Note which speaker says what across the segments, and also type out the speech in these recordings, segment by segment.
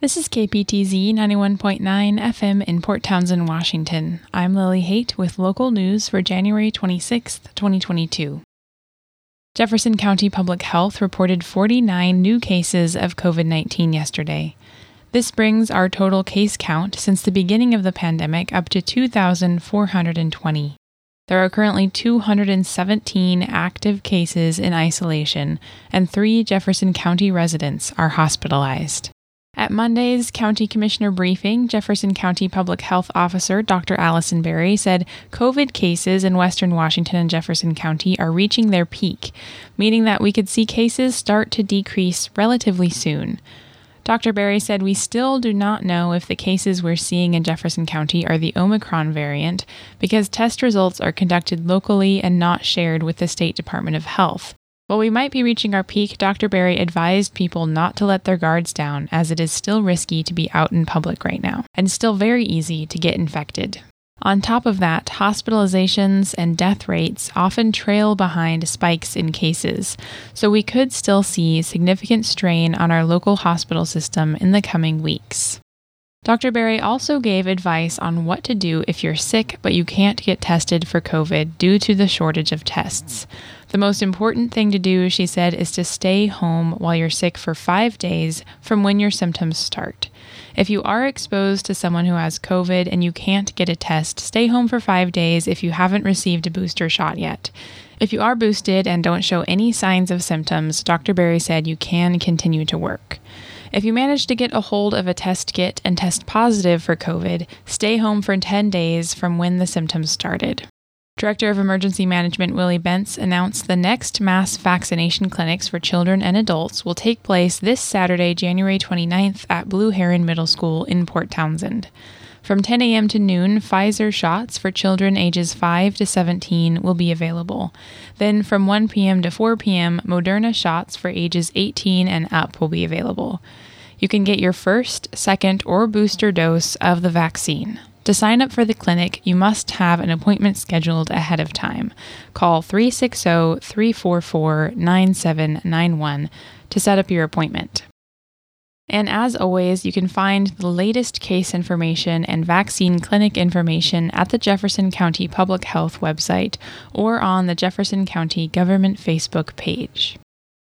Speaker 1: This is KPTZ 91.9 FM in Port Townsend, Washington. I'm Lily Haight with local news for January 26, 2022. Jefferson County Public Health reported 49 new cases of COVID-19 yesterday. This brings our total case count since the beginning of the pandemic up to 2,420. There are currently 217 active cases in isolation, and 3 Jefferson County residents are hospitalized. At Monday's County Commissioner briefing, Jefferson County Public Health Officer Dr. Allison Berry said COVID cases in Western Washington and Jefferson County are reaching their peak, meaning that we could see cases start to decrease relatively soon. Dr. Berry said we still do not know if the cases we're seeing in Jefferson County are the Omicron variant because test results are conducted locally and not shared with the State Department of Health. While we might be reaching our peak, Dr. Berry advised people not to let their guards down as it is still risky to be out in public right now and still very easy to get infected. On top of that, hospitalizations and death rates often trail behind spikes in cases, so we could still see significant strain on our local hospital system in the coming weeks. Dr. Berry also gave advice on what to do if you're sick but you can't get tested for COVID due to the shortage of tests. The most important thing to do, she said, is to stay home while you're sick for 5 days from when your symptoms start. If you are exposed to someone who has COVID and you can't get a test, stay home for 5 days if you haven't received a booster shot yet. If you are boosted and don't show any signs of symptoms, Dr. Berry said you can continue to work. If you manage to get a hold of a test kit and test positive for COVID, stay home for 10 days from when the symptoms started. Director of Emergency Management Willie Bentz announced the next mass vaccination clinics for children and adults will take place this Saturday, January 29th at Blue Heron Middle School in Port Townsend. From 10 a.m. to noon, Pfizer shots for children ages 5 to 17 will be available. Then from 1 p.m. to 4 p.m., Moderna shots for ages 18 and up will be available. You can get your first, second, or booster dose of the vaccine. To sign up for the clinic, you must have an appointment scheduled ahead of time. Call 360-344-9791 to set up your appointment. And as always, you can find the latest case information and vaccine clinic information at the Jefferson County Public Health website or on the Jefferson County Government Facebook page.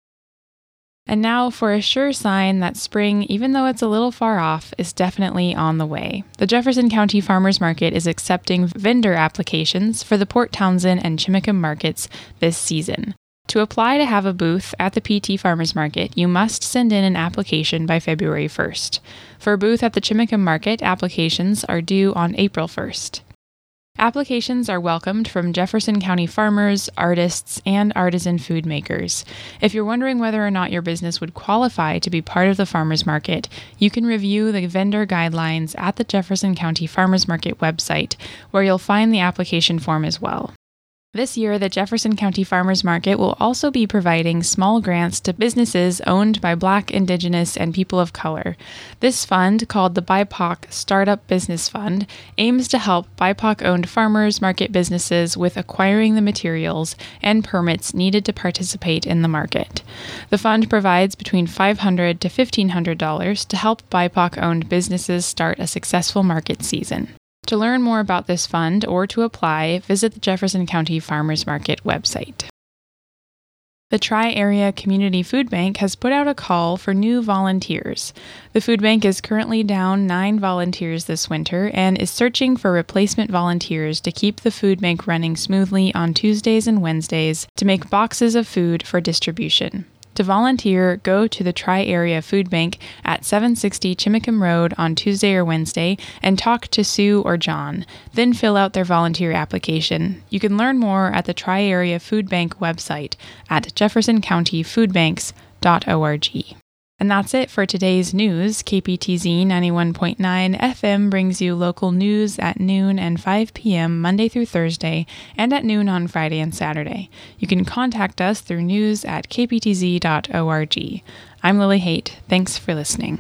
Speaker 1: And now for a sure sign that spring, even though it's a little far off, is definitely on the way. The Jefferson County Farmers Market is accepting vendor applications for the Port Townsend and Chimicum markets this season. To apply to have a booth at the PT Farmers Market, you must send in an application by February 1st. For a booth at the Chimicum Market, applications are due on April 1st. Applications are welcomed from Jefferson County farmers, artists, and artisan food makers. If you're wondering whether or not your business would qualify to be part of the farmers market, you can review the vendor guidelines at the Jefferson County Farmers Market website, where you'll find the application form as well. This year, the Jefferson County Farmers Market will also be providing small grants to businesses owned by Black, Indigenous, and people of color. This fund, called the BIPOC Startup Business Fund, aims to help BIPOC-owned farmers market businesses with acquiring the materials and permits needed to participate in the market. The fund provides between $500 to $1,500 to help BIPOC-owned businesses start a successful market season. To learn more about this fund or to apply, visit the Jefferson County Farmers Market website. The Tri-Area Community Food Bank has put out a call for new volunteers. The food bank is currently down 9 volunteers this winter and is searching for replacement volunteers to keep the food bank running smoothly on Tuesdays and Wednesdays to make boxes of food for distribution. To volunteer, go to the Tri-Area Food Bank at 760 Chimicum Road on Tuesday or Wednesday and talk to Sue or John. Then fill out their volunteer application. You can learn more at the Tri-Area Food Bank website at jeffersoncountyfoodbanks.org. And that's it for today's news. KPTZ 91.9 FM brings you local news at noon and 5 p.m. Monday through Thursday, and at noon on Friday and Saturday. You can contact us through news@kptz.org. I'm Lily Haight. Thanks for listening.